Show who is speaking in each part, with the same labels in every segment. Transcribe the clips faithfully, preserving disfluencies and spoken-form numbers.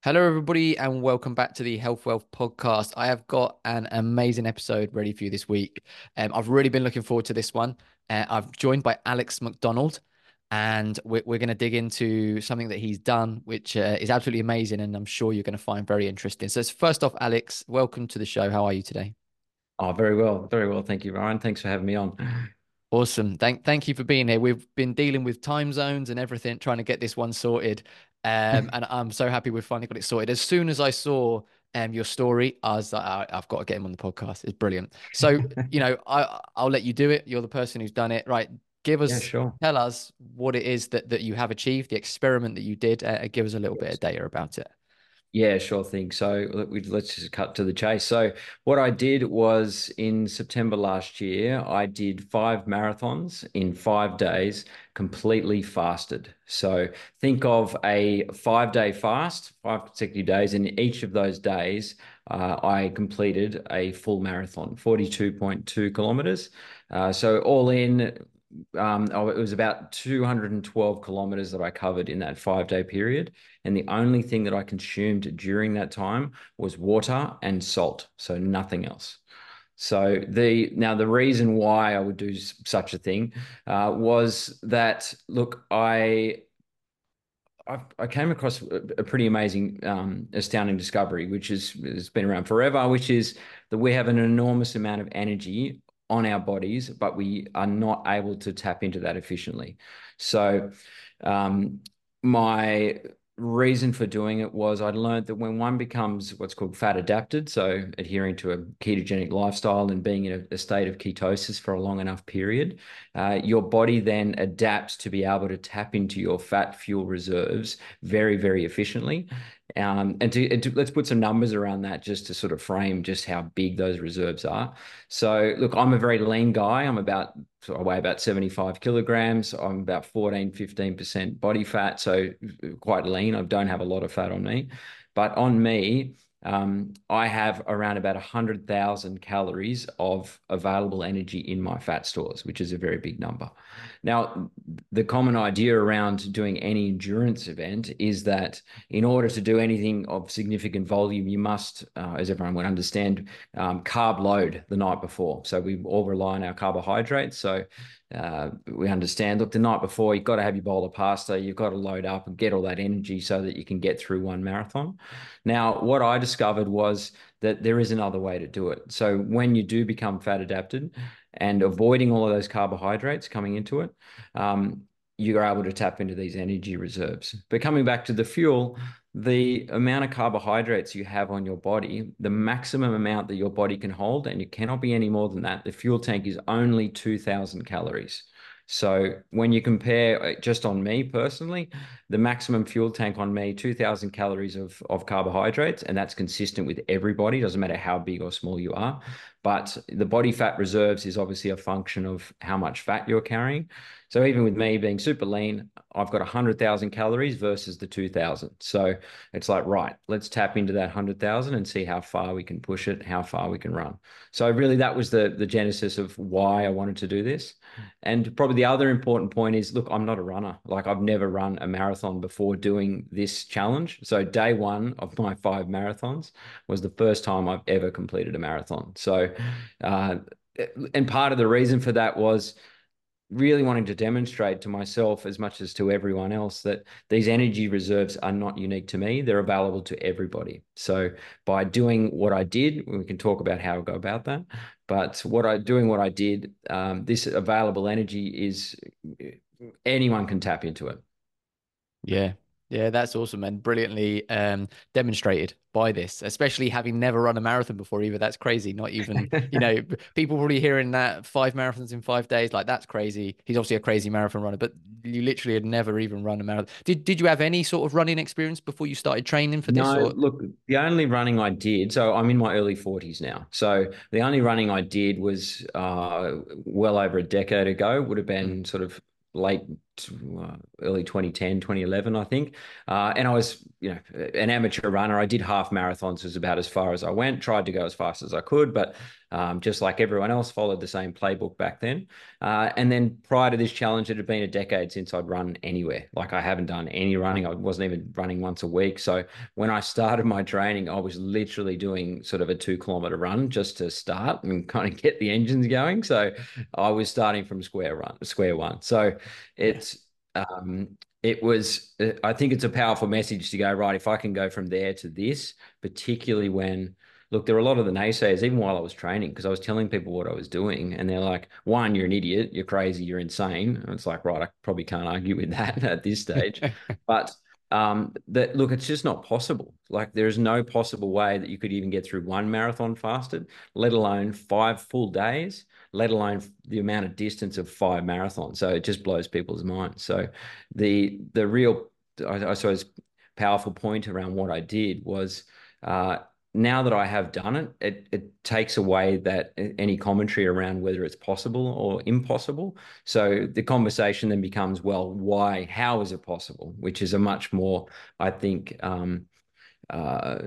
Speaker 1: Hello, everybody, and welcome back to the Health Wealth podcast. I have got an amazing episode ready for you this week. Um, I've really been looking forward to this one. Uh, I've joined by Alex McDonald, and we're, we're going to dig into something that he's done, which uh, is absolutely amazing, and I'm sure you're going to find very interesting. So, first off, Alex, welcome to the show. How are you today?
Speaker 2: Oh, very well. Very well. Thank you, Ryan. Thanks for having me on.
Speaker 1: Awesome. Thank thank you for being here. We've been dealing with time zones and everything, trying to get this one sorted. Um, and I'm so happy we've finally got it sorted. As soon as I saw um your story, I was like, "I- I've got to get him on the podcast. It's brilliant. So, you know, I I'll let you do it. You're the person who's done it. Right. Give
Speaker 2: Yeah,
Speaker 1: us,
Speaker 2: sure.
Speaker 1: tell us what it is that that you have achieved, the experiment that you did. Uh, give us a little bit of
Speaker 2: Yes.
Speaker 1: data about it.
Speaker 2: Yeah, sure thing. So let- we- let's just cut to the chase. So what I did was in September last year, I did five marathons in five days, completely fasted. So think of a five day fast, five consecutive days, and in each of those days, uh, I completed a full marathon, forty-two point two kilometers. Uh, so all in, um, oh, it was about two hundred twelve kilometers that I covered in that five day period. And the only thing that I consumed during that time was water and salt, so nothing else. So the now the reason why I would do such a thing uh, was that look, I I, I came across a, a pretty amazing, um, astounding discovery, which is has been around forever, which is that we have an enormous amount of energy on our bodies, but we are not able to tap into that efficiently. So, um, my reason for doing it was I'd learned that when one becomes what's called fat adapted, so adhering to a ketogenic lifestyle and being in a, a state of ketosis for a long enough period, uh, your body then adapts to be able to tap into your fat fuel reserves very, very efficiently. Um, and to, and to let's put some numbers around that just to sort of frame just how big those reserves are. So, look, I'm a very lean guy. I'm about, so I weigh about seventy-five kilograms. I'm about fourteen, fifteen percent body fat. So, quite lean. I don't have a lot of fat on me. But on me, um, I have around about one hundred thousand calories of available energy in my fat stores, which is a very big number. Now, the common idea around doing any endurance event is that in order to do anything of significant volume, you must, uh, as everyone would understand, um, carb load the night before. So we all rely on our carbohydrates. So uh, we understand, look, the night before, you've got to have your bowl of pasta, you've got to load up and get all that energy so that you can get through one marathon. Now, what I discovered was that there is another way to do it. So when you do become fat adapted and avoiding all of those carbohydrates coming into it, um, you are able to tap into these energy reserves. But coming back to the fuel, the amount of carbohydrates you have on your body, the maximum amount that your body can hold, and it cannot be any more than that. The fuel tank is only two thousand calories. So when you compare uh, just on me personally, the maximum fuel tank on me, two thousand calories of, of carbohydrates, and that's consistent with everybody, doesn't matter how big or small you are. But the body fat reserves is obviously a function of how much fat you're carrying. So even with me being super lean, I've got one hundred thousand calories versus the two thousand. So it's like, right, let's tap into that one hundred thousand and see how far we can push it, how far we can run. So really that was the the genesis of why I wanted to do this. And probably the other important point is, look, I'm not a runner. Like I've never run a marathon before doing this challenge. So day one of my five marathons was the first time I've ever completed a marathon. So, uh, and part of the reason for that was really wanting to demonstrate to myself as much as to everyone else that these energy reserves are not unique to me. They're available to everybody. So by doing what I did, we can talk about how I go about that. But what I doing what I did, um, this available energy is anyone can tap into it.
Speaker 1: Yeah. Yeah, that's awesome and brilliantly um, demonstrated by this, especially having never run a marathon before either. That's crazy. Not even, you know, people probably hearing that five marathons in five days, like that's crazy. He's obviously a crazy marathon runner, but you literally had never even run a marathon. Did did you have any sort of running experience before you started training for this
Speaker 2: No,
Speaker 1: or
Speaker 2: look, the only running I did, so I'm in my early forties now. So the only running I did was uh, well over a decade ago, would have
Speaker 1: mm,
Speaker 2: been sort of late uh, early twenty ten, twenty eleven, I think. Uh, and I was, you know, an amateur runner. I did half marathons, was about as far as I went, tried to go as fast as I could, but um, just like everyone else, followed the same playbook back then. Uh, and then prior to this challenge, it had been a decade since I'd run anywhere. Like I haven't done any running. I wasn't even running once a week. So when I started my training, I was literally doing sort of a two kilometer run just to start and kind of get the engines going. So I was starting from square run, square one. So
Speaker 1: Yeah.
Speaker 2: it's um, it was. I think it's a powerful message to go right. If I can go from there to this, particularly when look, there were a lot of the naysayers, even while I was training, because I was telling people what I was doing, and they're like, one, you're an idiot, you're crazy, you're insane. And it's like, right, I probably can't argue with that at this stage. But um, that look, it's just not possible. Like, there's no possible way that you could even get through one marathon fasted, let alone five full days, let alone the amount of distance of five marathons. So it just blows people's minds. So the the real, I, I suppose, powerful point around what I did was uh, now that I have done it, it, it takes away that any commentary around whether it's possible or impossible. So the conversation then becomes, well, why? How is it possible? Which is a much more, I think, um, uh,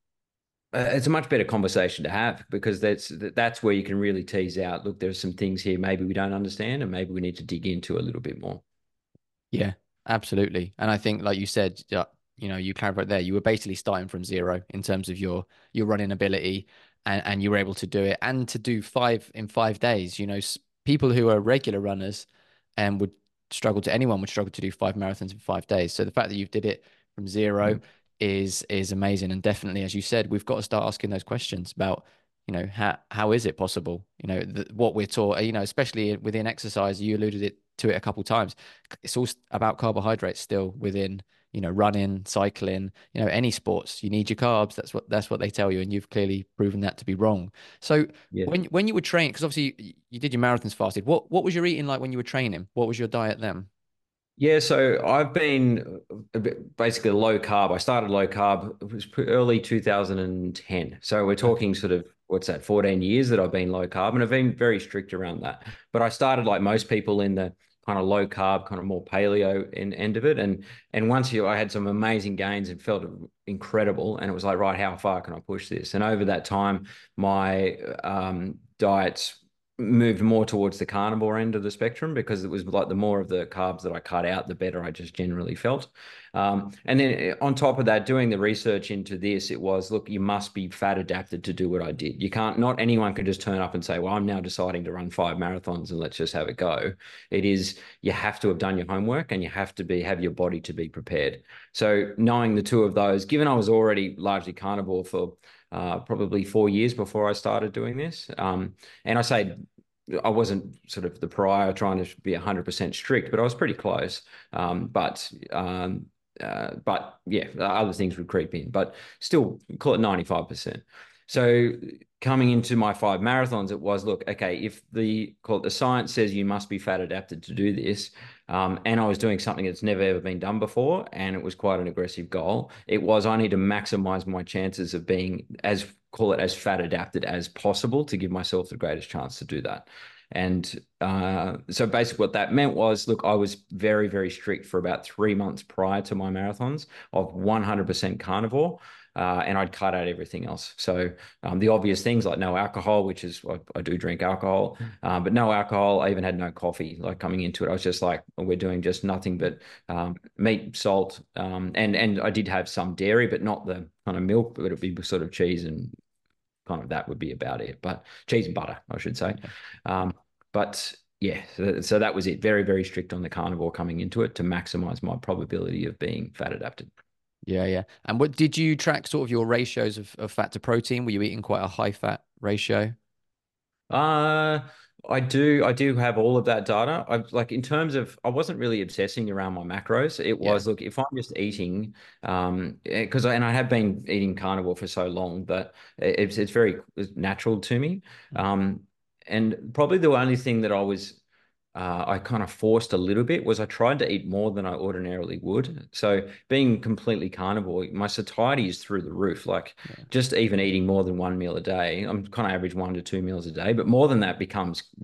Speaker 2: it's a much better conversation to have because that's that's where you can really tease out. Look, there's some things here maybe we don't understand, and maybe we need to dig into a little bit more.
Speaker 1: Yeah, absolutely. And I think, like you said, uh, you know, you clarified there, you were basically starting from zero in terms of your your running ability, and and you were able to do it and to do five in five days. You know, s- people who are regular runners and would struggle to anyone would struggle to do five marathons in five days. So the fact that you did it from zero
Speaker 2: Mm.
Speaker 1: is is amazing. And definitely, as you said, we've got to start asking those questions about, you know, how how is it possible? You know, the, what we're taught, you know, especially within exercise, you alluded it to it a couple times. It's all about carbohydrates still within, you know, running, cycling, you know, any sports. You need your carbs. That's what that's what they tell you, and you've clearly proven that to be wrong. So
Speaker 2: Yeah.
Speaker 1: when when you were training, because obviously you, you did your marathons fasted. What what was your eating like when you were training? What was your diet then?
Speaker 2: Yeah, so I've been a bit, basically low carb. I started low carb. It was early two thousand ten. So we're
Speaker 1: Okay.
Speaker 2: talking sort of what's that, fourteen years that I've been low carb, and I've been very strict around that. But I started like most people in the kind of low carb, kind of more paleo end, end of it. And and once you, I had some amazing gains and felt incredible. And it was like, right, how far can I push this? And over that time, my um, diets moved more towards the carnivore end of the spectrum because it was like the more of the carbs that I cut out, the better I just generally felt. Um, and then eh, on top of that, doing the research into this, it was, look, you must be fat adapted to do what I did. You can't, not anyone can just turn up and say, well, I'm now deciding to run five marathons and let's just have it go. It is, you have to have done your homework and you have to be, have your body to be prepared. So knowing the two of those, given I was already largely carnivore for uh, probably four years before I started doing this. Um, and I say I wasn't sort of the pariah trying to be one hundred percent strict, but I was pretty close. Um, but um, uh, but yeah, other things would creep in, but still call it ninety-five percent. So coming into my five marathons, it was, look, okay, if the call it the science says you must be fat adapted to do this, um, and I was doing something that's never ever been done before, and it was quite an aggressive goal. It was I need to maximize my chances of being as call it as fat adapted as possible to give myself the greatest chance to do that. And uh, so basically, what that meant was, look, I was very, very strict for about three months prior to my marathons of one hundred percent carnivore. Uh, and I'd cut out everything else. So um, the obvious things like no alcohol, which is I, I do drink alcohol, um, but no alcohol. I even had no coffee. Like coming into it, I was just like, well, we're doing just nothing but um, meat, salt, um, and and I did have some dairy, but not the kind of milk. But it'd be sort of cheese and kind of that would be about it. But cheese and butter, I should say.
Speaker 1: Okay.
Speaker 2: Um, but yeah, so, so that was it. Very, very strict on the carnivore coming into it to maximize my probability of being fat adapted.
Speaker 1: Yeah, yeah. And what did you track sort of your ratios of, of fat to protein? Were you eating quite a high fat ratio?
Speaker 2: Uh, I do, I do have all of that data. I like in terms of, I wasn't really obsessing around my macros. It
Speaker 1: Yeah.
Speaker 2: was, look, if I'm just eating, um, because I, and I have been eating carnivore for so long that it's it's very natural to me.
Speaker 1: Mm.
Speaker 2: Um, and probably the only thing that I was uh, I kind of forced a little bit was I tried to eat more than I ordinarily would. So being completely carnivore, my satiety is through the roof. Like
Speaker 1: Yeah.
Speaker 2: just even eating more than one meal a day, I'm kind of average one to two meals a day, but more than that becomes really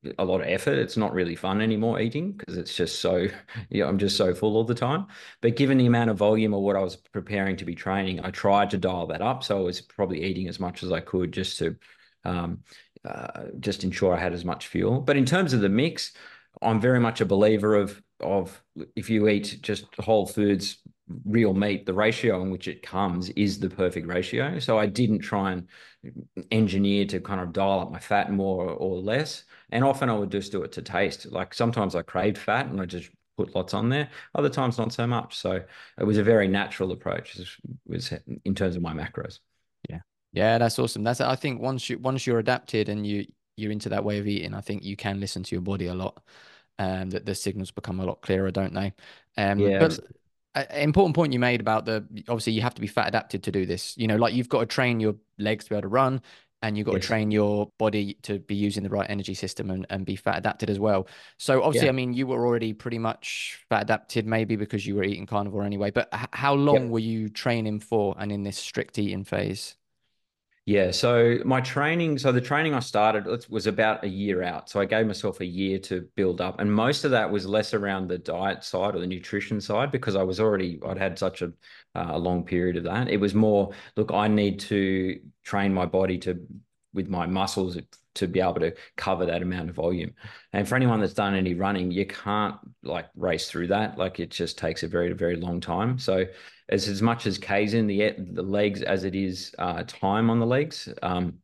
Speaker 2: a lot of effort. It's not really fun anymore eating because it's just so, yeah, I'm just so full all the time. But given the amount of volume of what I was preparing to be training, I tried to dial that up. So I was probably eating as much as I could just to um, uh, just ensure I had as much fuel. But in terms of the mix, I'm very much a believer of of if you eat just whole foods, real meat, the ratio in which it comes is the perfect ratio. So I didn't try and engineer to kind of dial up my fat more or less. And often I would just do it to taste. Like sometimes I craved fat and I just put lots on there. Other times not so much. So it was a very natural approach was in terms of my macros.
Speaker 1: Yeah. Yeah, that's awesome. That's I think once you once you're adapted and you you're into that way of eating, I think you can listen to your body a lot. Um, that the signals become a lot clearer, don't they? Um,
Speaker 2: Yeah,
Speaker 1: but an important point you made about the obviously you have to be fat adapted to do this. You know, like you've got to train your legs to be able to run, and you've got to
Speaker 2: yes.
Speaker 1: train your body to be using the right energy system and, and be fat adapted as well. So obviously, I
Speaker 2: Yeah.
Speaker 1: mean, you were already pretty much fat adapted, maybe because you were eating carnivore anyway. But h- how long
Speaker 2: Yep.
Speaker 1: were you training for and in this strict eating phase?
Speaker 2: Yeah, so my training, so the training I started was about a year out. So I gave myself a year to build up. And most of that was less around the diet side or the nutrition side because I was already, I'd had such a, uh, long period of that. It was more, look, I need to train my body to, with my muscles to be able to cover that amount of volume. And for anyone that's done any running, you can't like race through that. Like it just takes a very, very long time. So it's as much as K's in the the legs as it is uh, time on the legs. Um,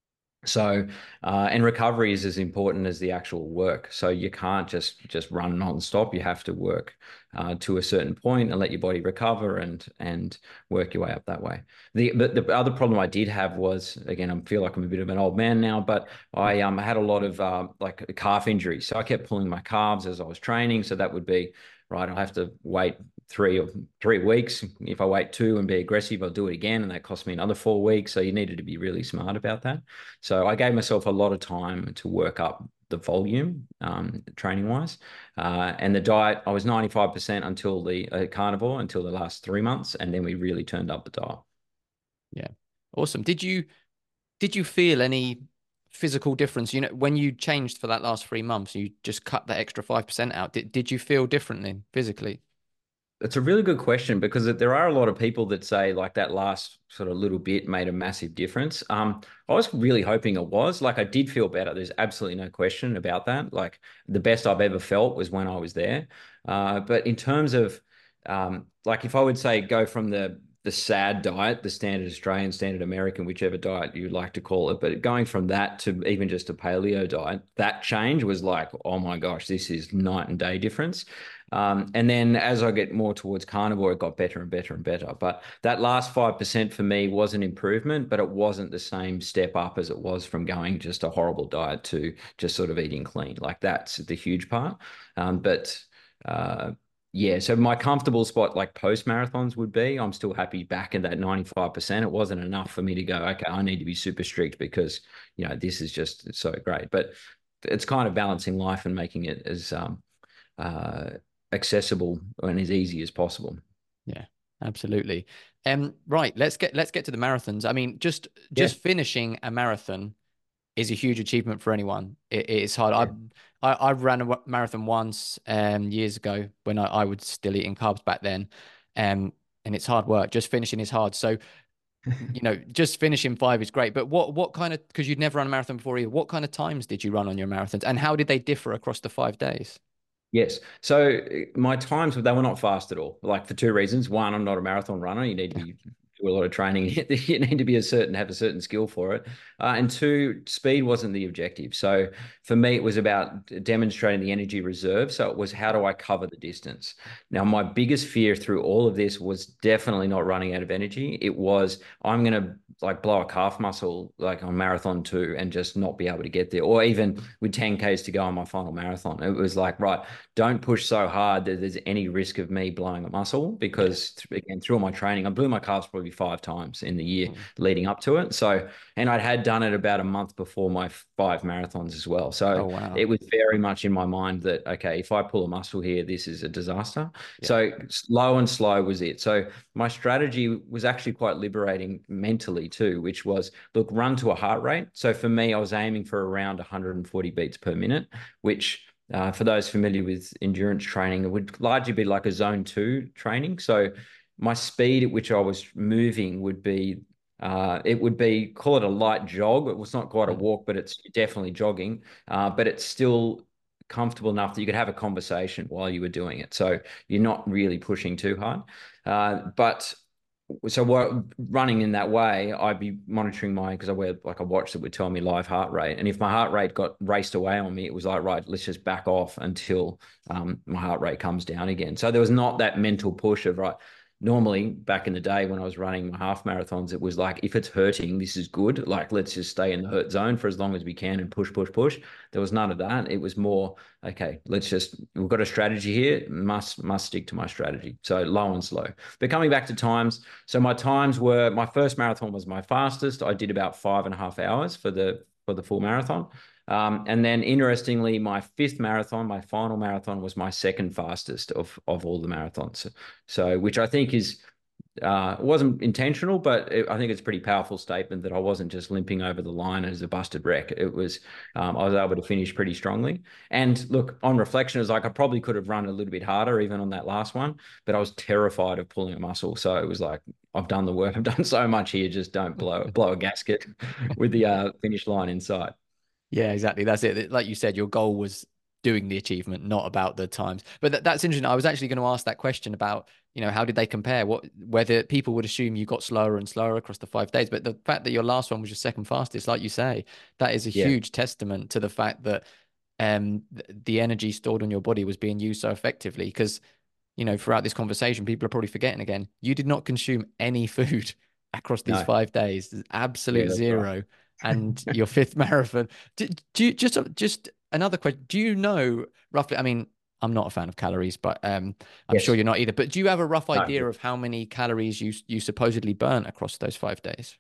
Speaker 2: so uh, and recovery is as important as the actual work. So you can't just just run non-stop. You have to work uh, to a certain point and let your body recover and and work your way up that way. The but the other problem I did have was again I feel like I'm a bit of an old man now, but I um had a lot of uh, like calf injuries. So I kept pulling my calves as I was training. So that would be right. I'll have to wait three or three weeks. If I wait two and be aggressive, I'll do it again, and that cost me another four weeks. So you needed to be really smart about that. So I gave myself a lot of time to work up the volume, um, training wise, uh, and the diet. I was ninety-five percent until the uh, carnivore until the last three months, and then we really turned up the dial.
Speaker 1: Yeah. Awesome. Did you did you feel any physical difference? You know, when you changed for that last three months, you just cut that extra five percent out. Did did you feel differently physically?
Speaker 2: It's a really good question because there are a lot of people that say like that last sort of little bit made a massive difference. Um, I was really hoping it was. Like I did feel better. There's absolutely no question about that. Like the best I've ever felt was when I was there. Uh, but in terms of um, like if I would say go from the the SAD diet, the standard Australian, standard American, whichever diet you like to call it, but going from that to even just a paleo diet, that change was like, oh my gosh, this is night and day difference. Um, and then as I get more towards carnivore, it got better and better and better. But that last five percent for me was an improvement, but it wasn't the same step up as it was from going just a horrible diet to just sort of eating clean. Like that's the huge part. Um, but uh, yeah, so my comfortable spot like post marathons would be I'm still happy back in that ninety-five percent. It wasn't enough for me to go, okay, I need to be super strict because, you know, this is just so great. But it's kind of balancing life and making it as um, uh, accessible and as easy as possible.
Speaker 1: Yeah, absolutely. Um, right, let's get let's get to the marathons. I mean, just
Speaker 2: Yeah.
Speaker 1: just finishing a marathon is a huge achievement for anyone. It, it's hard.
Speaker 2: Yeah.
Speaker 1: I, I I ran a marathon once um years ago when I, I was still eating carbs back then. Um, and it's hard work. Just finishing is hard. So, you know, just finishing five is great. But what what kind of because you'd never run a marathon before either, what kind of times did you run on your marathons and how did they differ across the five days?
Speaker 2: Yes. So uh, my times, they were not fast at all. Like for two reasons. One, I'm not a marathon runner. You need to be do a lot of training. You need to be a certain have a certain skill for it. Uh, and two, speed wasn't the objective. So for me, it was about demonstrating the energy reserve. So it was how do I cover the distance? Now, my biggest fear through all of this was definitely not running out of energy. It was I'm going to like blow a calf muscle like on marathon two and just not be able to get there, or even with ten Ks to go on my final marathon. It was like, right, don't push so hard that there's any risk of me blowing a muscle
Speaker 1: Yeah.
Speaker 2: because again, through all my training, I blew my calves probably five times in the year
Speaker 1: Mm.
Speaker 2: leading up to it. So, and I had done it about a month before my five marathons as well. So
Speaker 1: Oh wow.
Speaker 2: it was very much in my mind that, okay, if I pull a muscle here, this is a disaster.
Speaker 1: Yeah.
Speaker 2: So slow and slow was it. So my strategy was actually quite liberating mentally twenty-two, which was, look, run to a heart rate. So for me, I was aiming for around one hundred forty beats per minute, which uh, for those familiar with endurance training, it would largely be like a zone two training. So my speed at which I was moving would be, uh, it would be, call it a light jog. It was not quite a
Speaker 1: Mm.
Speaker 2: walk, but it's definitely jogging. Uh, but it's still comfortable enough that you could have a conversation while you were doing it. So you're not really pushing too hard. Uh, but so what, running in that way, I'd be monitoring my, because I wear like a watch that would tell me live heart rate. And if my heart rate got raced away on me, it was like, right, let's just back off until um, my heart rate comes down again. So there was not that mental push of, right, normally back in the day when I was running my half marathons, it was like, if it's hurting, this is good. Like, let's just stay in the hurt zone for as long as we can and push, push, push. There was none of that. It was more, okay, let's just, we've got a strategy here, must, must stick to my strategy. So low and slow. But coming back to times, so my times were, my first marathon was my fastest. I did about five and a half hours for the, for the full marathon. Um, and then interestingly, my fifth marathon, my final marathon, was my second fastest of, of all the marathons. So, which I think is, uh, it wasn't intentional, but it, I think it's a pretty powerful statement that I wasn't just limping over the line as a busted wreck. It was, um, I was able to finish pretty strongly. And look, on reflection, it was like I probably could have run a little bit harder even on that last one, but I was terrified of pulling a muscle. So it was like, I've done the work. I've done so much here. Just don't blow blow a gasket with the uh, finish line in sight.
Speaker 1: Yeah, exactly. That's it. Like you said, your goal was doing the achievement, not about the times. But th that's interesting. I was actually going to ask that question about, you know, how did they compare? What, whether people would assume you got slower and slower across the five days. But the fact that your last one was your second fastest, like you say, that is a
Speaker 2: Yeah.
Speaker 1: huge testament to the fact that um th the energy stored on your body was being used so effectively. Because, you know, throughout this conversation, people are probably forgetting again, you did not consume any food across these
Speaker 2: No.
Speaker 1: five days,
Speaker 2: Yeah,
Speaker 1: absolute
Speaker 2: that's right.
Speaker 1: zero. And your fifth marathon. Do, do you just just another question? Do you know roughly? I mean, I'm not a fan of calories, but um, I'm sure
Speaker 2: Yes.
Speaker 1: you're not either. But do you have a rough
Speaker 2: No.
Speaker 1: idea of how many calories you you supposedly burn across those five days?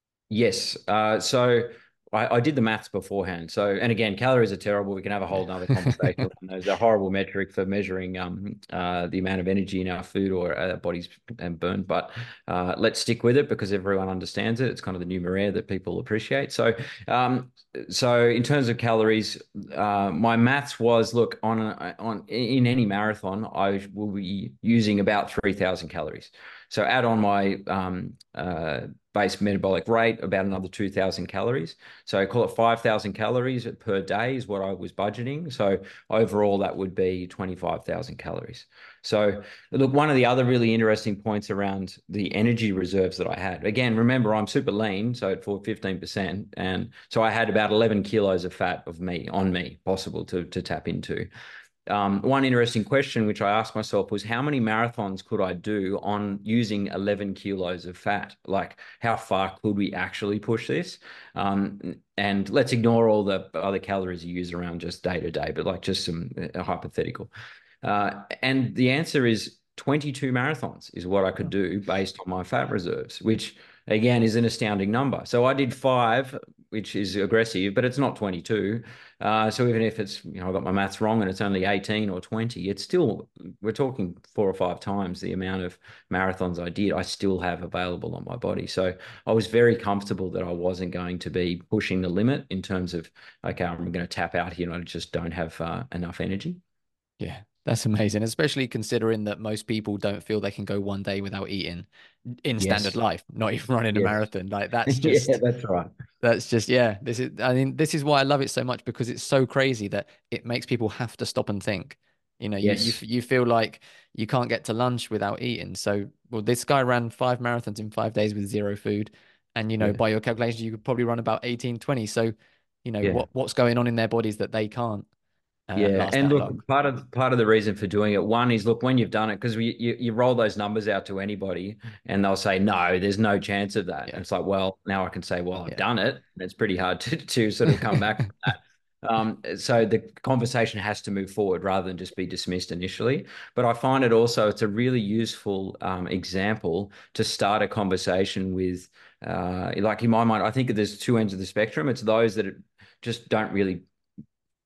Speaker 2: Yes. Uh, so I, I did the maths beforehand. So, and again, calories are terrible. We can have a whole
Speaker 1: Yeah.
Speaker 2: nother conversation on those. They're a horrible metric for measuring um, uh, the amount of energy in our food or our bodies and burn. But uh, let's stick with it because everyone understands it. It's kind of the numeraire that people appreciate. So, um, so in terms of calories, uh, my maths was, look, on a, on in any marathon, I will be using about three thousand calories. So add on my um, uh, base metabolic rate, about another two thousand calories. So I call it five thousand calories per day is what I was budgeting. So overall, that would be twenty-five thousand calories. So look, one of the other really interesting points around the energy reserves that I had, again, remember I'm super lean, so for fifteen percent. And so I had about eleven kilos of fat of me on me possible to, to tap into. Um, one interesting question which I asked myself was how many marathons could I do on using eleven kilos of fat? Like, how far could we actually push this? Um, and let's ignore all the other calories you use around just day to day, but like just some uh, hypothetical. Uh, and the answer is twenty-two marathons is what I could do based on my fat reserves, which again is an astounding number. So I did five, which is aggressive, but it's not twenty-two. Uh, so even if it's, you know, I got my maths wrong and it's only eighteen or twenty, it's still, we're talking four or five times the amount of marathons I did, I still have available on my body. So I was very comfortable that I wasn't going to be pushing the limit in terms of, okay, I'm going to tap out here and I just don't have uh, enough energy.
Speaker 1: Yeah, that's amazing, especially considering that most people don't feel they can go one day without eating in standard
Speaker 2: Yes.
Speaker 1: life, not even running a
Speaker 2: Yes.
Speaker 1: marathon. Like that's
Speaker 2: Yeah,
Speaker 1: just
Speaker 2: that's right.
Speaker 1: that's just yeah, this is I mean, this is why I love it so much because it's so crazy that it makes people have to stop and think. You know, you you
Speaker 2: Yes.
Speaker 1: f- you feel like you can't get to lunch without eating. So, well, this guy ran five marathons in five days with zero food, and you know,
Speaker 2: Yeah.
Speaker 1: by your calculations, you could probably run about eighteen, twenty. So, you know,
Speaker 2: Yeah.
Speaker 1: what what's going on in their bodies that they can't uh,
Speaker 2: Yeah,
Speaker 1: last
Speaker 2: and
Speaker 1: that long?
Speaker 2: look, part of part of the reason for doing it, one is look when you've done it, because we you, you roll those numbers out to anybody, and they'll say no, there's no chance of that. And
Speaker 1: Yeah,
Speaker 2: it's like, well, now I can say, well, I've
Speaker 1: yeah.
Speaker 2: done it, and it's pretty hard to to sort of come back from that. Um, so the conversation has to move forward rather than just be dismissed initially. But I find it also it's a really useful um, example to start a conversation with. Uh, like in my mind, I think there's two ends of the spectrum. It's those that just don't really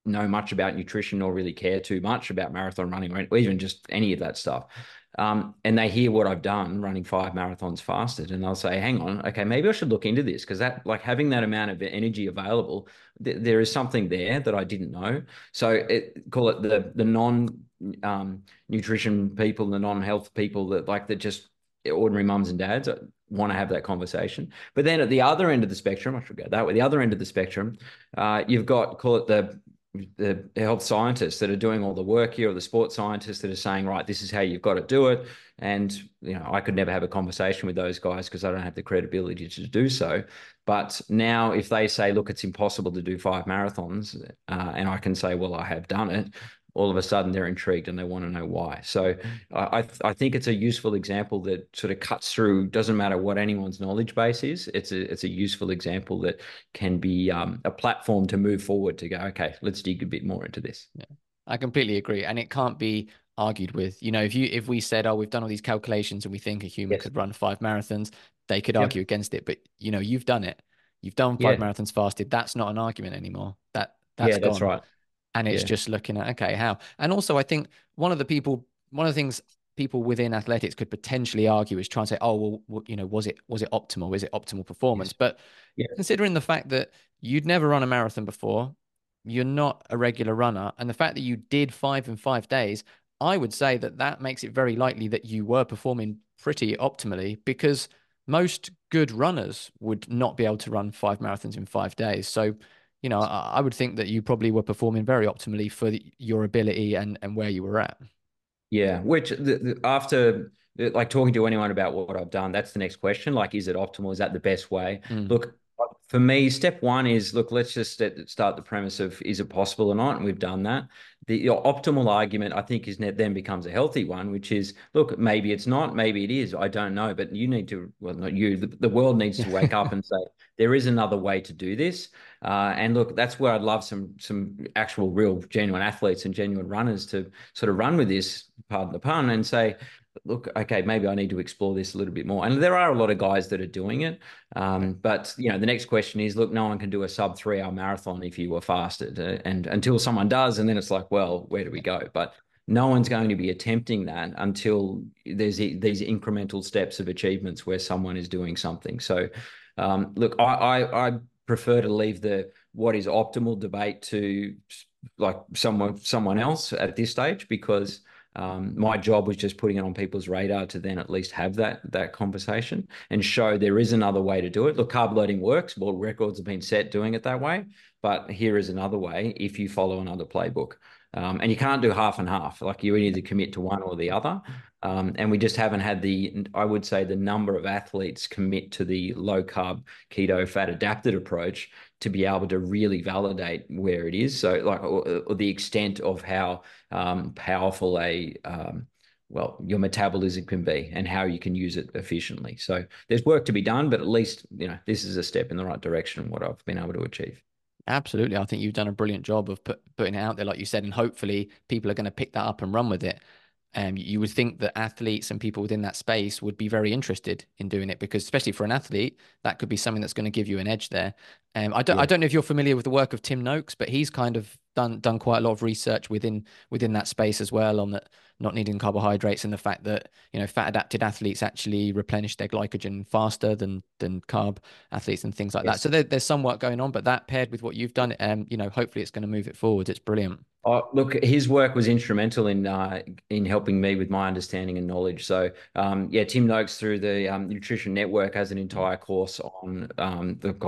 Speaker 2: know much about nutrition or really care too much about marathon running or even just any of that stuff. Um, and they hear what I've done running five marathons fasted, and they'll say, hang on, okay, maybe I should look into this because that, like having that amount of energy available, th there is something there that I didn't know. So it, call it the the non um, nutrition people, the non-health people that like that just ordinary mums and dads want to have that conversation. But then at the other end of the spectrum, I should go that way, the other end of the spectrum, uh, you've got, call it the the health scientists that are doing all the work here, or the sports scientists that are saying, right, this is how you've got to do it. And, you know, I could never have a conversation with those guys because I don't have the credibility to do so. But now if they say, look, it's impossible to do five marathons, uh, and I can say, well, I have done it, all of a sudden they're intrigued and they want to know why. So I, I think it's a useful example that sort of cuts through, doesn't matter what anyone's knowledge base is. It's a, it's a useful example that can be um, a platform to move forward to go, okay, let's dig a bit more into this.
Speaker 1: Yeah, I completely agree. And it can't be argued with. You know, if you if we said, oh, we've done all these calculations and we think a human
Speaker 2: Yes.
Speaker 1: could run five marathons, they could
Speaker 2: Yep.
Speaker 1: argue against it. But you know, you've done it. You've done five
Speaker 2: Yeah.
Speaker 1: marathons fasted. That's not an argument anymore. That that's
Speaker 2: Yeah, that's
Speaker 1: gone.
Speaker 2: right.
Speaker 1: And it's
Speaker 2: Yeah.
Speaker 1: just looking at, okay, how? And also I think one of the people, one of the things people within athletics could potentially argue is try and say, oh, well, you know, was it was it optimal? Is it optimal performance?
Speaker 2: Yes.
Speaker 1: But
Speaker 2: Yeah.
Speaker 1: considering the fact that you'd never run a marathon before, you're not a regular runner, and the fact that you did five in five days, I would say that that makes it very likely that you were performing pretty optimally, because most good runners would not be able to run five marathons in five days. So, you know, I, I would think that you probably were performing very optimally for the, your ability and and where you were at.
Speaker 2: Yeah, which the, the, after like talking to anyone about what I've done, that's the next question. Like, is it optimal? Is that the best way?
Speaker 1: Mm,
Speaker 2: Look, for me, step one is look, let's just start the premise of is it possible or not? And we've done that. The your optimal argument, I think, is then becomes a healthy one, which is look, maybe it's not, maybe it is. I don't know, but you need to, well, not you, the, the world needs to wake up and say there is another way to do this. Uh, and look, that's where I'd love some some actual, real, genuine athletes and genuine runners to sort of run with this, pardon the pun, and say, look, okay, maybe I need to explore this a little bit more. And there are a lot of guys that are doing it. Um, but, you know, the next question is, look, no one can do a sub three hour marathon if you were fasted. Uh, and until someone does, and then it's like, well, where do we go? But no one's going to be attempting that until there's these incremental steps of achievements where someone is doing something. So, um, look, I, I, I prefer to leave the what is optimal debate to like someone someone else at this stage, because um, my job was just putting it on people's radar to then at least have that that conversation and show there is another way to do it. Look, carb loading works. World records have been set doing it that way, but here is another way if you follow another playbook. Um, and you can't do half and half. Like you either commit to one or the other. Um, and we just haven't had the, I would say, the number of athletes commit to the low carb, keto, fat adapted approach to be able to really validate where it is. So, like, or, or the extent of how um, powerful a um, well, your metabolism can be and how you can use it efficiently. So there's work to be done, but at least, you know, this is a step in the right direction, what I've been able to achieve.
Speaker 1: absolutely. I think you've done a brilliant job of put, putting it out there, like you said, and hopefully people are going to pick that up and run with it. Um, you would think that athletes and people within that space would be very interested in doing it, because especially for an athlete, that could be something that's going to give you an edge there. Um, I don't, I
Speaker 2: Yeah.
Speaker 1: don't know if you're familiar with the work of Tim Noakes, but he's kind of done done quite a lot of research within within that space as well, on that not needing carbohydrates, and the fact that, you know, fat adapted athletes actually replenish their glycogen faster than than carb athletes and things like that.
Speaker 2: Yes.
Speaker 1: So there, there's some work going on, but that paired with what you've done, um, you know, hopefully it's going to move it forward. It's brilliant.
Speaker 2: Oh, look, his work was instrumental in uh, in helping me with my understanding and knowledge. So, um, yeah, Tim Noakes through the um, Nutrition Network has an entire course on um, the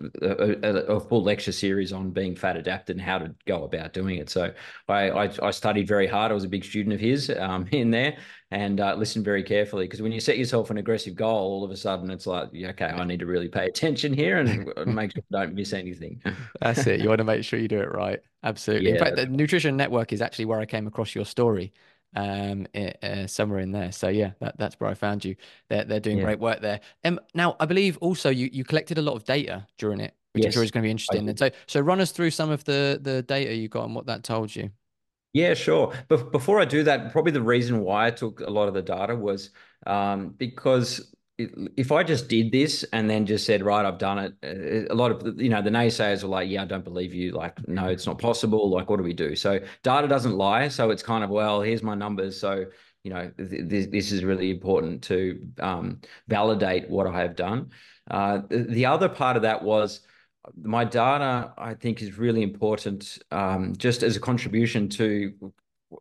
Speaker 2: a, a, a full lecture series on being fat adapted and how to go about doing it. So, I I, I studied very hard. I was a big student of his um, in there, and uh, listened very carefully, because when you set yourself an aggressive goal, all of a sudden it's like, yeah, okay, I need to really pay attention here and make sure I don't miss anything.
Speaker 1: That's it. You want to make sure you do it right. Absolutely. In
Speaker 2: Yeah,
Speaker 1: fact,
Speaker 2: that's
Speaker 1: the Nutrition Network is actually where I came across your story, um, i- uh, somewhere in there. So yeah, that, that's where I found you. They're they're doing
Speaker 2: yeah,
Speaker 1: great work there. Um, now I believe also you you collected a lot of data during it, which I'm sure is
Speaker 2: yes.
Speaker 1: going to be
Speaker 2: I
Speaker 1: interesting. And
Speaker 2: did.
Speaker 1: so so run us through some of the the data you got and what that told you.
Speaker 2: Yeah, sure. But before I do that, probably the reason why I took a lot of the data was um, because if I just did this and then just said, right, I've done it, uh, a lot of, you know, the naysayers are like, yeah, I don't believe you. Like, no, it's not possible. Like, what do we do? So data doesn't lie. So it's kind of, well, here's my numbers. So, you know, th this is really important to um, validate what I have done. Uh, the, the other part of that was my data, I think, is really important um, just as a contribution to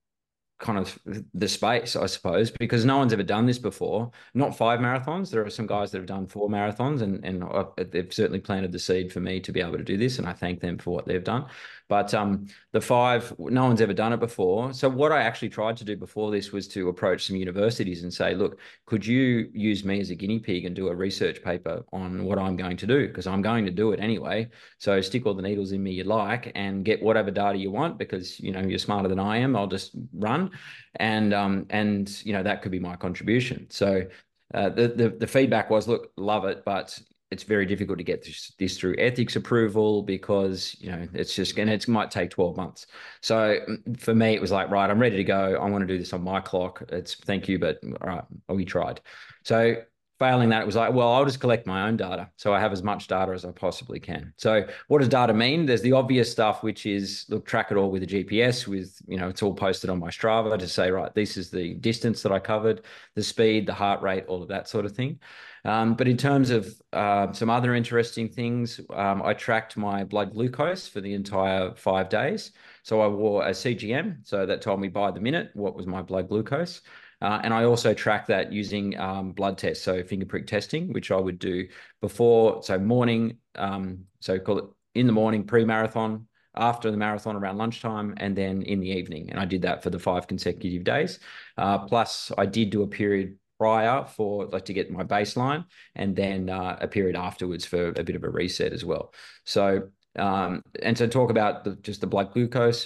Speaker 2: kind of the space, I suppose, because no one's ever done this before. Not five marathons. There are some guys that have done four marathons, and and they've certainly planted the seed for me to be able to do this, and I thank them for what they've done. But um, the five, no one's ever done it before. So what I actually tried to do before this was to approach some universities and say, look, could you use me as a guinea pig and do a research paper on what I'm going to do? Because I'm going to do it anyway. So stick all the needles in me you like and get whatever data you want, because you know you're smarter than I am. I'll just run, and um and you know that could be my contribution. So uh, the, the the feedback was, look, love it, but it's very difficult to get this, this through ethics approval, because you know it's just and it might take twelve months. So for me, it was like, right, I'm ready to go. I want to do this on my clock. It's thank you, but all right, we tried. So failing that, it was like, well, I'll just collect my own data. So I have as much data as I possibly can. So what does data mean? There's the obvious stuff, which is, look, track it all with a G P S with, you know, it's all posted on my Strava to say, right, this is the distance that I covered, the speed, the heart rate, all of that sort of thing. Um, but in terms of uh, some other interesting things, um, I tracked my blood glucose for the entire five days. So I wore a C G M, so that told me by the minute what was my blood glucose. Uh, and I also track that using um, blood tests, so finger prick testing, which I would do before, so morning, um, so call it in the morning pre-marathon, after the marathon around lunchtime, and then in the evening. And I did that for the five consecutive days. Uh, plus, I did do a period prior for like to get my baseline, and then uh, a period afterwards for a bit of a reset as well. So, um, and to talk about the, just the blood glucose,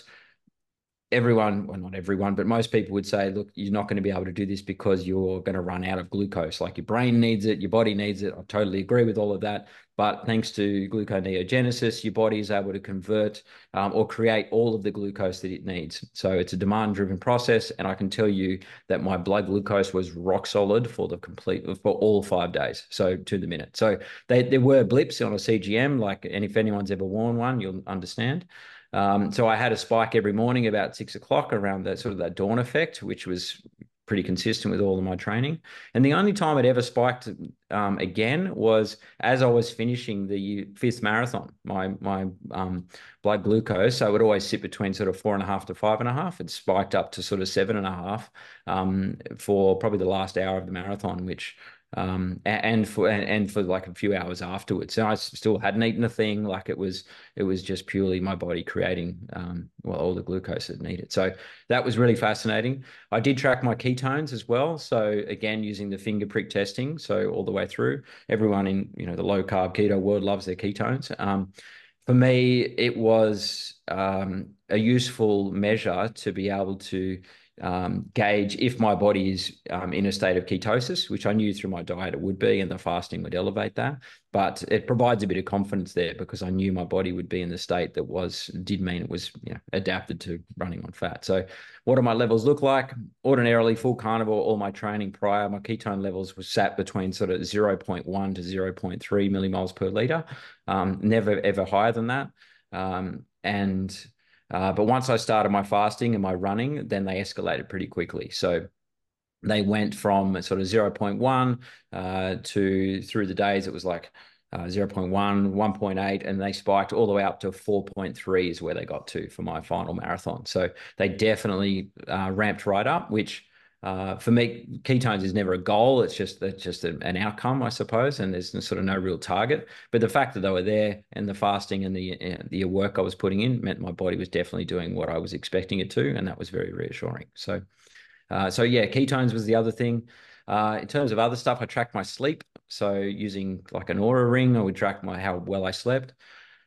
Speaker 2: everyone, well, not everyone, but most people would say, look, you're not going to be able to do this because you're going to run out of glucose. Like your brain needs it, your body needs it. I totally agree with all of that. But thanks to gluconeogenesis, your body is able to convert um, or create all of the glucose that it needs. So it's a demand-driven process. And I can tell you that my blood glucose was rock solid for the complete, for all five days. So to the minute. So they, there were blips on a C G M, like, and if anyone's ever worn one, you'll understand. Um, so I had a spike every morning about six o'clock around that sort of that dawn effect, which was pretty consistent with all of my training. And the only time it ever spiked um, again was as I was finishing the fifth marathon. My my um, blood glucose, so it would always sit between sort of four and a half to five and a half. It spiked up to sort of seven and a half um, for probably the last hour of the marathon, which um, and for and for like a few hours afterwards. And I still hadn't eaten a thing. Like it was it was just purely my body creating um, well all the glucose it needed. So that was really fascinating. I did track my ketones as well. So again, using the finger prick testing, so all the way through. Everyone in you know the low carb keto world loves their ketones. Um, for me, it was um, a useful measure to be able to um, gauge if my body is um, in a state of ketosis, which I knew through my diet it would be, and the fasting would elevate that. But it provides a bit of confidence there because I knew my body would be in the state that was did mean it was you know, adapted to running on fat. So what do my levels look like? Ordinarily, full carnivore, all my training prior, my ketone levels were sat between sort of zero point one to zero point three millimoles per liter, um, never ever higher than that. Um, and uh, but once I started my fasting and my running, then they escalated pretty quickly. So they went from sort of zero point one uh, to through the days, it was like uh, zero point one, one point eight, and they spiked all the way up to four point three is where they got to for my final marathon. So they definitely uh, ramped right up, which uh, for me, ketones is never a goal. It's just it's just a, an outcome, I suppose, and there's sort of no real target. But the fact that they were there and the fasting and the uh, the work I was putting in meant my body was definitely doing what I was expecting it to, and that was very reassuring. So, uh, so yeah, ketones was the other thing. Uh, in terms of other stuff, I tracked my sleep. So using like an Oura ring, I would track my how well I slept.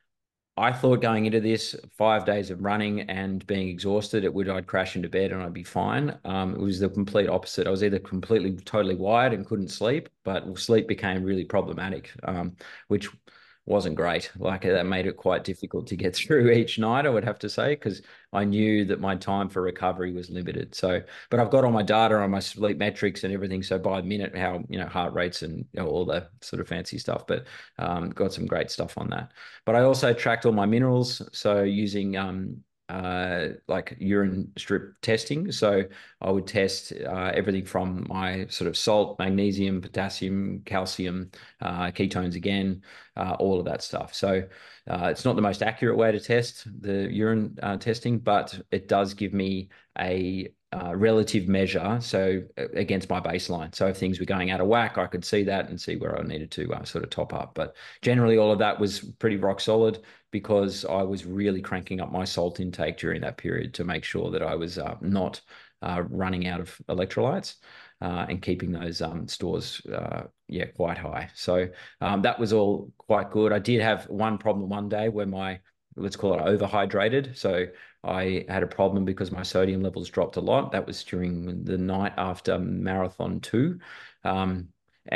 Speaker 2: I thought going into this five days of running and being exhausted, it would I'd crash into bed and I'd be fine. Um, it was the complete opposite. I was either completely, totally wired and couldn't sleep, but sleep became really problematic, um, which wasn't great. Like that made it quite difficult to get through each night, I would have to say, because I knew that my time for recovery was limited. So, but I've got all my data on my sleep metrics and everything. So by minute, how, you know, heart rates and, you know, all the sort of fancy stuff, but um, got some great stuff on that. But I also tracked all my minerals. So using, um, uh, like urine strip testing. So I would test uh, everything from my sort of salt, magnesium, potassium, calcium, uh, ketones again, uh, all of that stuff. So uh, it's not the most accurate way to test the urine uh, testing, but it does give me a uh, relative measure. So uh, against my baseline. So if things were going out of whack, I could see that and see where I needed to uh, sort of top up. But generally, all of that was pretty rock solid because I was really cranking up my salt intake during that period to make sure that I was uh, not uh, running out of electrolytes uh, and keeping those um, stores, uh, yeah, quite high. So um, that was all quite good. I did have one problem one day where my, let's call it overhydrated. So I had a problem because my sodium levels dropped a lot. That was during the night after marathon two. Um,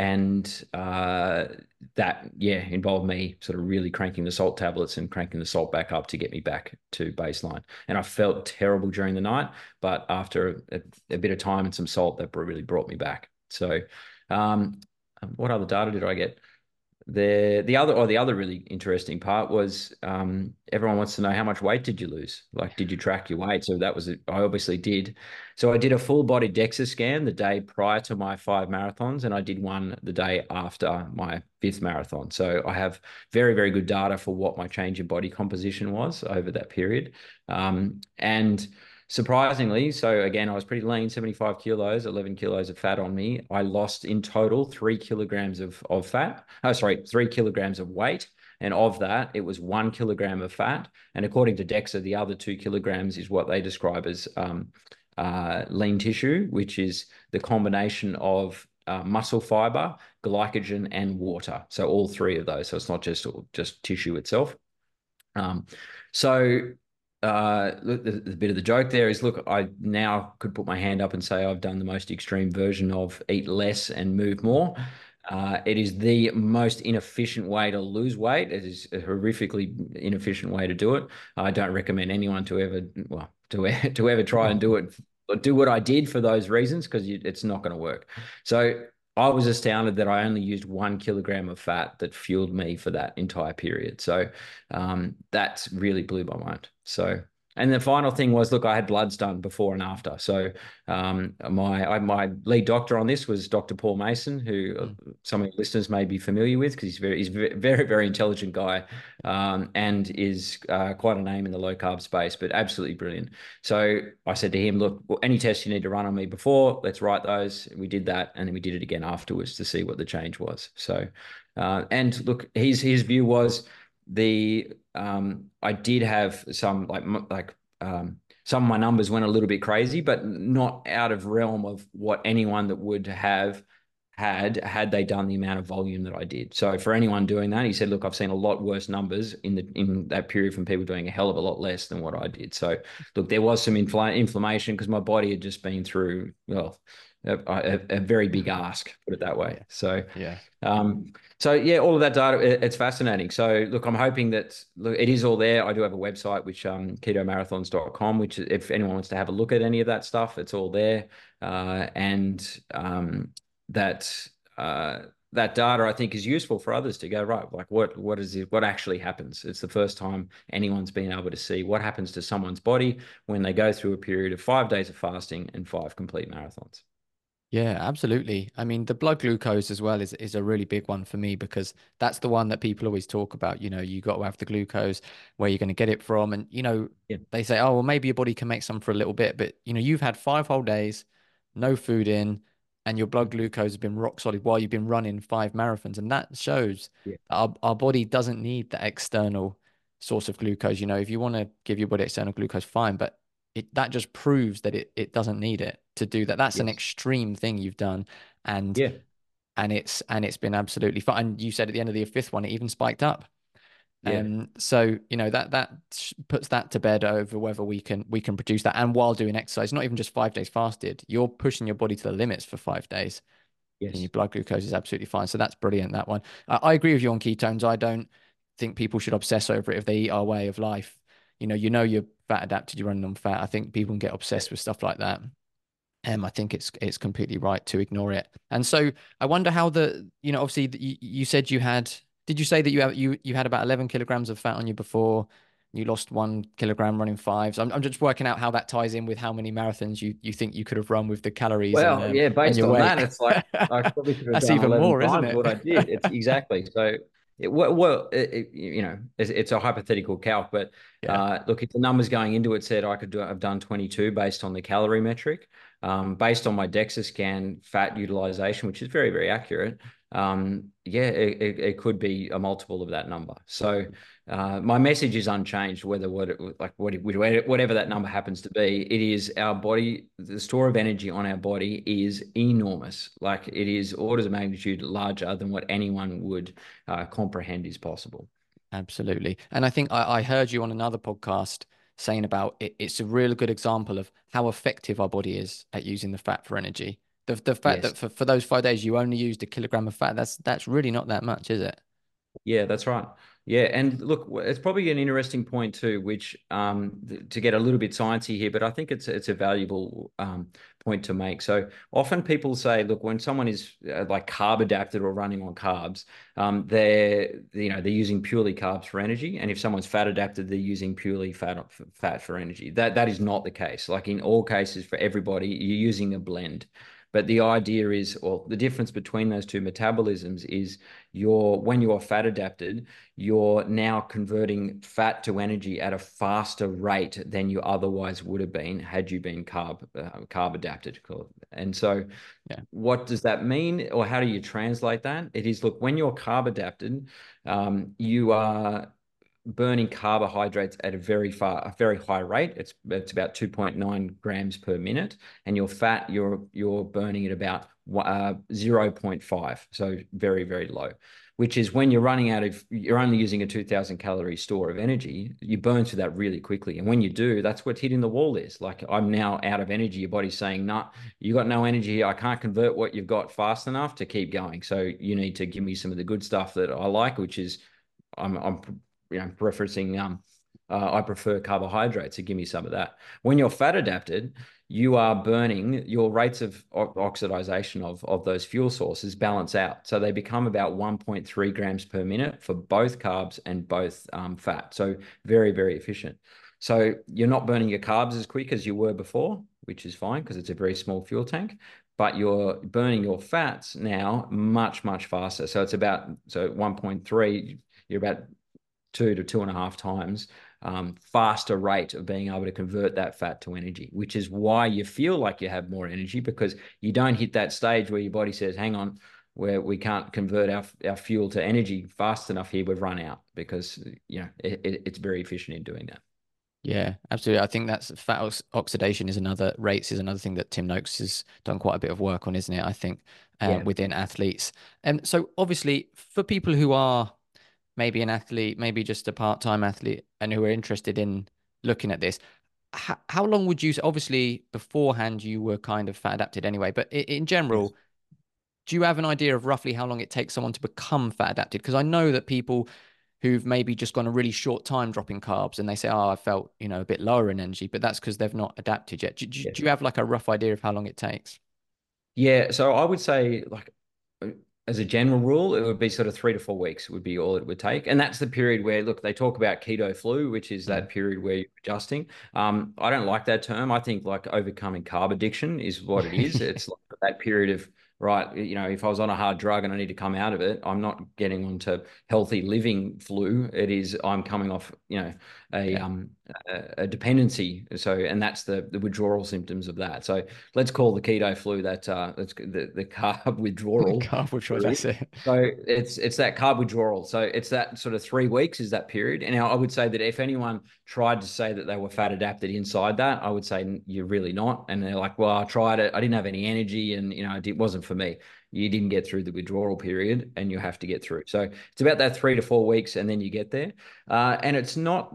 Speaker 2: and uh, that, yeah, involved me sort of really cranking the salt tablets and cranking the salt back up to get me back to baseline. And I felt terrible during the night, but after a, a bit of time and some salt, that really brought me back. So, um, what other data did I get? The the other or the other really interesting part was um, everyone wants to know how much weight did you lose? Like, did you track your weight? So that was I obviously did. So I did a full body DEXA scan the day prior to my five marathons, and I did one the day after my fifth marathon. So I have very very good data for what my change in body composition was over that period, um, and surprisingly, so again, I was pretty lean, seventy-five kilos, eleven kilos of fat on me. I lost in total three kilograms of, of fat. Oh, sorry, three kilograms of weight. And of that, it was one kilogram of fat. And according to DEXA, the other two kilograms is what they describe as um, uh, lean tissue, which is the combination of uh, muscle fiber, glycogen, and water. So all three of those. So it's not just, just tissue itself. Um, so uh, the, the bit of the joke there is, look, I now could put my hand up and say I've done the most extreme version of eat less and move more. Uh, it is the most inefficient way to lose weight. It is a horrifically inefficient way to do it. I don't recommend anyone to ever, well, to, to ever try and do it, do what I did for those reasons, because it's not going to work. So I was astounded that I only used one kilogram of fat that fueled me for that entire period. So um, that really blew my mind. So, and the final thing was, look, I had bloods done before and after. So um, my I, my lead doctor on this was Doctor Paul Mason, who mm. some of your listeners may be familiar with because he's very he's very very, very intelligent guy um, and is uh, quite a name in the low carb space, but absolutely brilliant. So I said to him, look, well, any tests you need to run on me before, let's write those. We did that, and then we did it again afterwards to see what the change was. So uh, and look, his his view was the um, I did have some like like um, some of my numbers went a little bit crazy, but not out of realm of what anyone that would have had had they done the amount of volume that I did. So for anyone doing that, he said, look, I've seen a lot worse numbers in the in that period from people doing a hell of a lot less than what I did. So look, there was some infl inflammation because my body had just been through, well, a, a, a very big ask, put it that way. So
Speaker 1: yeah.
Speaker 2: Um, so yeah, all of that data, it, it's fascinating. So look, I'm hoping that look, it is all there. I do have a website, which um, keto marathons dot com, which if anyone wants to have a look at any of that stuff, it's all there. Uh, and um, that uh, that data, I think, is useful for others to go, right, like what what is it, what actually happens? It's the first time anyone's been able to see what happens to someone's body when they go through a period of five days of fasting and five complete marathons.
Speaker 1: Yeah, absolutely. I mean, the blood glucose as well is is a really big one for me because that's the one that people always talk about. You know, you got to have the glucose, where you're going to get it from. And, you know,
Speaker 2: Yeah.
Speaker 1: they say, oh, well, maybe your body can make some for a little bit. But, you know, you've had five whole days, no food in, and your blood glucose has been rock solid while you've been running five marathons. And that shows
Speaker 2: Yeah.
Speaker 1: that our, our body doesn't need the external source of glucose. You know, if you want to give your body external glucose, fine. But it that just proves that it, it doesn't need it to do that. That's an
Speaker 2: Yes.
Speaker 1: extreme thing you've done. And
Speaker 2: Yeah.
Speaker 1: and it's and it's been absolutely fine. And you said at the end of the fifth one, it even spiked up.
Speaker 2: Yeah.
Speaker 1: Um, so you know that that puts that to bed over whether we can we can produce that. And while doing exercise, not even just five days fasted, you're pushing your body to the limits for five days. And
Speaker 2: Yes.
Speaker 1: your blood glucose is absolutely fine. So that's brilliant, that one. Uh, I agree with you on ketones. I don't think people should obsess over it if they eat our way of life. You know, you know you're fat adapted, you're running on fat. I think people can get obsessed with stuff like that. Um, I think it's it's completely right to ignore it. And so I wonder how the, you know, obviously you, you said you had, did you say that you have you you had about eleven kilograms of fat on you before you lost one kilogram running fives? I'm I'm just working out how that ties in with how many marathons you you think you could have run with the calories and
Speaker 2: Well,
Speaker 1: um
Speaker 2: yeah,
Speaker 1: and
Speaker 2: based
Speaker 1: your
Speaker 2: on
Speaker 1: weight.
Speaker 2: that, it's like I probably could have
Speaker 1: That's
Speaker 2: done
Speaker 1: even
Speaker 2: eleven
Speaker 1: more, isn't
Speaker 2: times
Speaker 1: it?
Speaker 2: what I did. It's exactly so. It, well, well it, it, you know, it's, it's a hypothetical calc, but
Speaker 1: Yeah,
Speaker 2: uh, look, if the numbers going into it said I could do, have done twenty-two based on the calorie metric, um, based on my DEXA scan fat utilization, which is very, very accurate. Um, yeah, it, it, it could be a multiple of that number. So uh, my message is unchanged, whether what it, like what whatever that number happens to be. It is our body, the store of energy on our body is enormous. Like it is orders of magnitude larger than what anyone would uh, comprehend is possible.
Speaker 1: absolutely. And I think I, I heard you on another podcast saying about it, it's a really good example of how effective our body is at using the fat for energy. The the fact
Speaker 2: Yes.
Speaker 1: that for, for those five days you only used a kilogram of fat, that's that's really not that much, is it?
Speaker 2: Yeah, that's right. Yeah, and look, it's probably an interesting point too, which um, th- to get a little bit sciencey here, but I think it's it's a valuable um, point to make. So often people say, look, when someone is uh, like carb adapted or running on carbs, um, they're you know they're using purely carbs for energy, and if someone's fat adapted, they're using purely fat fat for energy. That that is not the case. Like in all cases, for everybody, you're using a blend. But the idea is, or the difference between those two metabolisms is you're when you're fat adapted, you're now converting fat to energy at a faster rate than you otherwise would have been had you been carb uh, carb adapted. And so,
Speaker 1: Yeah.
Speaker 2: what does that mean, or how do you translate that? It is look when you're carb adapted, um, you are burning carbohydrates at a very far, a very high rate. It's it's about two point nine grams per minute, and your fat you're you're burning at about uh, zero point five, so very very low. Which is when you're running out of, you're only using a two thousand calorie store of energy, you burn through that really quickly. And when you do, that's what hitting the wall is. Like, I'm now out of energy. Your body's saying, nah, you got no energy. I can't convert what you've got fast enough to keep going. So you need to give me some of the good stuff that I like, which is I'm, I'm you know, referencing um, uh, I prefer carbohydrates, so give me some of that. When you're fat adapted, you are burning your rates of oxidation of, of those fuel sources balance out. So they become about one point three grams per minute for both carbs and both um, fat. So very, very efficient. So you're not burning your carbs as quick as you were before, which is fine because it's a very small fuel tank, but you're burning your fats now much, much faster. So it's about, so one point three, you're about two to two and a half times um, faster rate of being able to convert that fat to energy, which is why you feel like you have more energy, because you don't hit that stage where your body says, hang on, where we can't convert our, our fuel to energy fast enough here, we've run out, because you know it, it, it's very efficient in doing that.
Speaker 1: Yeah, absolutely. I think that's fat ox oxidation is another rates is another thing that Tim Noakes has done quite a bit of work on, isn't it? I think uh,
Speaker 2: Yeah.
Speaker 1: within athletes. And so obviously for people who are maybe an athlete, maybe just a part-time athlete, and who are interested in looking at this, how, how long would you, obviously beforehand you were kind of fat adapted anyway, but in, in
Speaker 2: Yes.
Speaker 1: general, do you have an idea of roughly how long it takes someone to become fat adapted? Because I know that people who've maybe just gone a really short time dropping carbs and they say, oh, I felt, you know, a bit lower in energy, but that's because they've not adapted yet. Do, do,
Speaker 2: Yes.
Speaker 1: do you have like a rough idea of how long it takes?
Speaker 2: Yeah. So I would say, like, as a general rule, it would be sort of three to four weeks would be all it would take. And that's the period where, look, they talk about keto flu, which is
Speaker 1: Mm.
Speaker 2: that period where you're adjusting. Um, I don't like that term. I think like overcoming carb addiction is what it is. It's like that period of, right, you know, if I was on a hard drug and I need to come out of it, I'm not getting onto healthy living flu. It is, I'm coming off, you know, a
Speaker 1: Yeah.
Speaker 2: um a, a dependency. So, and that's the the withdrawal symptoms of that. So let's call the keto flu that uh that's the, the carb withdrawal
Speaker 1: Carb withdrawal,
Speaker 2: period.
Speaker 1: that's it.
Speaker 2: So it's it's that carb withdrawal. So it's that sort of three weeks is that period. And now I would say that if anyone tried to say that they were fat adapted inside that, I would say you're really not. And they're like, well, I tried it, I didn't have any energy, and you know, it wasn't for for me. You didn't get through the withdrawal period and you have to get through. So it's about that three to four weeks and then you get there. Uh, and it's not,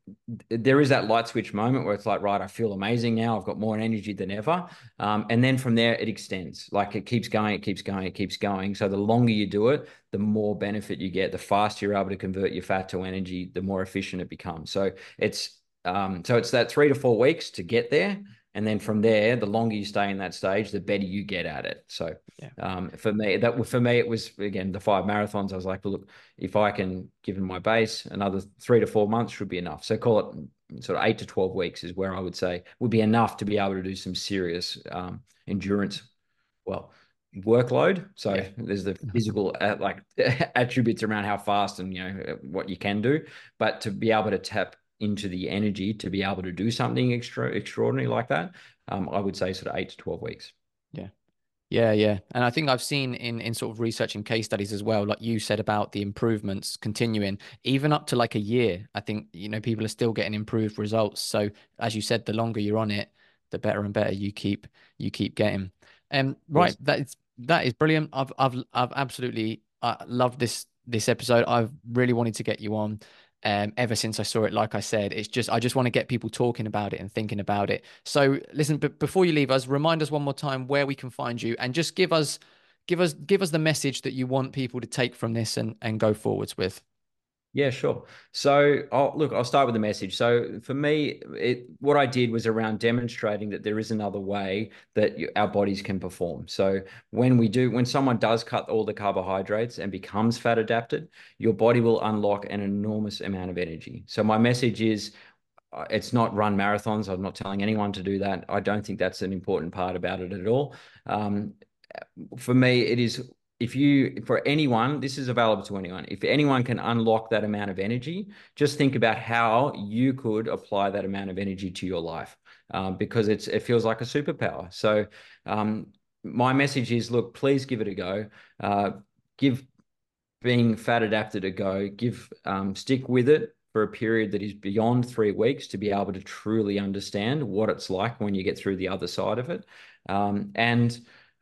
Speaker 2: there is that light switch moment where it's like, right, I feel amazing now. I've got more energy than ever. Um, and then from there, it extends. Like it keeps going, it keeps going, it keeps going. So the longer you do it, the more benefit you get, the faster you're able to convert your fat to energy, the more efficient it becomes. So it's, um, so it's that three to four weeks to get there. And then from there, the longer you stay in that stage, the better you get at it. So
Speaker 1: Yeah.
Speaker 2: um, for me, that for me, it was again the five marathons. I was like, well, look, if I can, given my base, another three to four months should be enough. So call it sort of eight to twelve weeks is where I would say would be enough to be able to do some serious um, endurance. Well, workload. So
Speaker 1: Yeah.
Speaker 2: there's the physical uh, like attributes around how fast and you know what you can do, but to be able to tap into the energy to be able to do something extra extraordinary like that, um, I would say sort of eight to twelve weeks.
Speaker 1: Yeah. Yeah, yeah. And I think I've seen in in sort of researching case studies as well, like you said about the improvements continuing even up to like a year. I think, you know, people are still getting improved results. So as you said, the longer you're on it, the better and better you keep you keep getting. Um, right,
Speaker 2: Yes.
Speaker 1: that is that is brilliant. I've I've I've absolutely uh, loved this this episode. I've really wanted to get you on um, ever since I saw it. Like I said, it's just I just want to get people talking about it and thinking about it. So listen, but before you leave us, remind us one more time where we can find you, and just give us give us give us the message that you want people to take from this and and go forwards with.
Speaker 2: Yeah, sure. So, I'll, look, I'll start with the message. So, for me, it, what I did was around demonstrating that there is another way that you, our bodies can perform. So, when we do, when someone does cut all the carbohydrates and becomes fat adapted, your body will unlock an enormous amount of energy. So, my message is uh, it's not run marathons. I'm not telling anyone to do that. I don't think that's an important part about it at all. Um, for me, it is if you, for anyone, this is available to anyone. If anyone can unlock that amount of energy, just think about how you could apply that amount of energy to your life, um, because it's it feels like a superpower. So, um, my message is, look, please give it a go. Uh, give being fat adapted a go. Give um, stick with it for a period that is beyond three weeks to be able to truly understand what it's like when you get through the other side of it. Um, and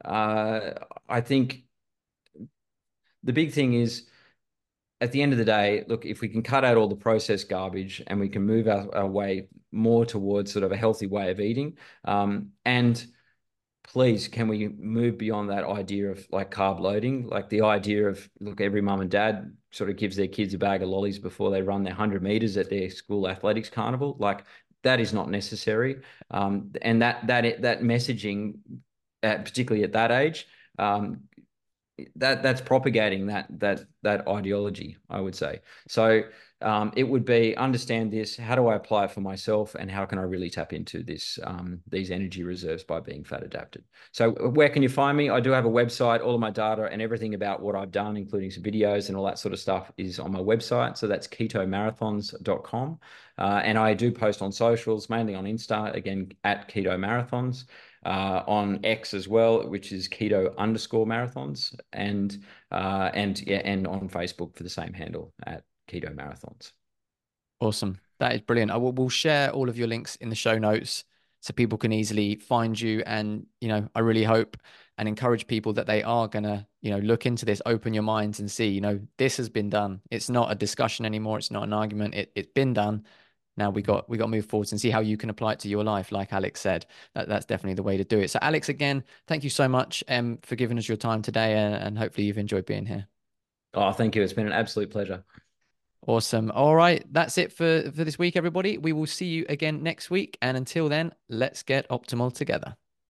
Speaker 2: uh, I think the big thing is at the end of the day, look, if we can cut out all the processed garbage and we can move our, our way more towards sort of a healthy way of eating, um, and please, can we move beyond that idea of like carb loading? Like the idea of, look, every mum and dad sort of gives their kids a bag of lollies before they run their one hundred meters at their school athletics carnival. Like that is not necessary. Um, and that, that, that messaging, uh, particularly at that age, um, that that's propagating that that that ideology, I would say. So um, it would be understand this. How do I apply it for myself, and how can I really tap into this um, these energy reserves by being fat adapted? So where can you find me? I do have a website. All of my data and everything about what I've done, including some videos and all that sort of stuff, is on my website. So that's keto marathons dot com, uh, and I do post on socials, mainly on Insta, again at Keto Marathons uh, on X as well, which is keto underscore marathons, and uh, and yeah, and on Facebook for the same handle at keto marathons.
Speaker 1: Awesome. That is brilliant. I will we'll share all of your links in the show notes so people can easily find you. And, you know, I really hope and encourage people that they are gonna, you know, look into this, open your minds and see, you know, this has been done. It's not a discussion anymore. It's not an argument. It it's been done. Now we got we got to move forwards and see how you can apply it to your life. Like Alex said, that, that's definitely the way to do it. So Alex, again, thank you so much um, for giving us your time today, and, and hopefully you've enjoyed being here.
Speaker 2: Oh, thank you. It's been an absolute pleasure.
Speaker 1: Awesome. All right, that's it for for this week, everybody. We will see you again next week, and until then, let's get optimal together.